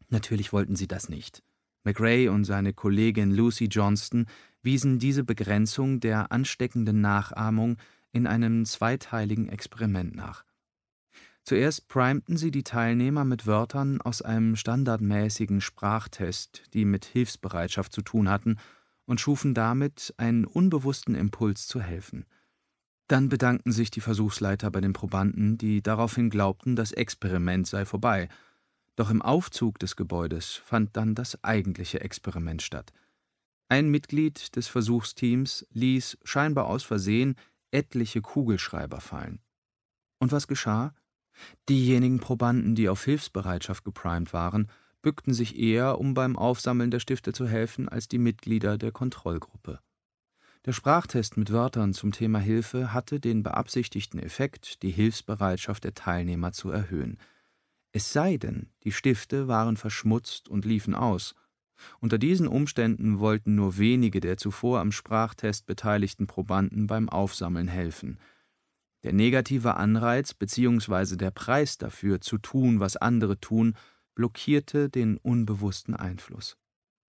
Natürlich wollten sie das nicht. McRae und seine Kollegin Lucy Johnston wiesen diese Begrenzung der ansteckenden Nachahmung in einem zweiteiligen Experiment nach. Zuerst primten sie die Teilnehmer mit Wörtern aus einem standardmäßigen Sprachtest, die mit Hilfsbereitschaft zu tun hatten, und schufen damit einen unbewussten Impuls zu helfen. Dann bedankten sich die Versuchsleiter bei den Probanden, die daraufhin glaubten, das Experiment sei vorbei. Doch im Aufzug des Gebäudes fand dann das eigentliche Experiment statt. Ein Mitglied des Versuchsteams ließ scheinbar aus Versehen etliche Kugelschreiber fallen. Und was geschah? Diejenigen Probanden, die auf Hilfsbereitschaft geprimed waren, bückten sich eher, um beim Aufsammeln der Stifte zu helfen, als die Mitglieder der Kontrollgruppe. Der Sprachtest mit Wörtern zum Thema Hilfe hatte den beabsichtigten Effekt, die Hilfsbereitschaft der Teilnehmer zu erhöhen. Es sei denn, die Stifte waren verschmutzt und liefen aus. Unter diesen Umständen wollten nur wenige der zuvor am Sprachtest beteiligten Probanden beim Aufsammeln helfen. Der negative Anreiz bzw. der Preis dafür, zu tun, was andere tun, blockierte den unbewussten Einfluss.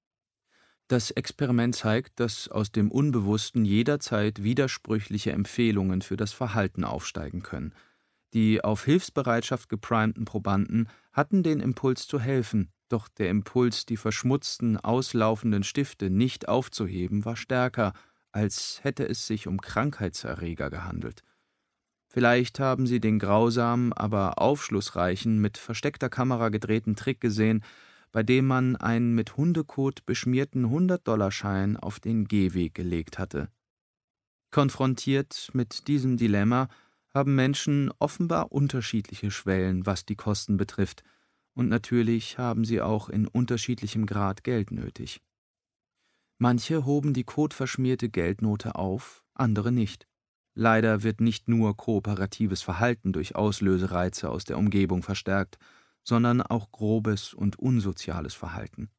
Das Experiment zeigt, dass aus dem Unbewussten jederzeit widersprüchliche Empfehlungen für das Verhalten aufsteigen können. Die auf Hilfsbereitschaft geprimten Probanden hatten den Impuls zu helfen, doch der Impuls, die verschmutzten, auslaufenden Stifte nicht aufzuheben, war stärker, als hätte es sich um Krankheitserreger gehandelt. Vielleicht haben Sie den grausamen, aber aufschlussreichen, mit versteckter Kamera gedrehten Trick gesehen, bei dem man einen mit Hundekot beschmierten 100-Dollar-Schein auf den Gehweg gelegt hatte. Konfrontiert mit diesem Dilemma haben Menschen offenbar unterschiedliche Schwellen, was die Kosten betrifft, und natürlich haben sie auch in unterschiedlichem Grad Geld nötig. Manche hoben die kotverschmierte Geldnote auf, andere nicht. Leider wird nicht nur kooperatives Verhalten durch Auslösereize aus der Umgebung verstärkt, sondern auch grobes und unsoziales Verhalten.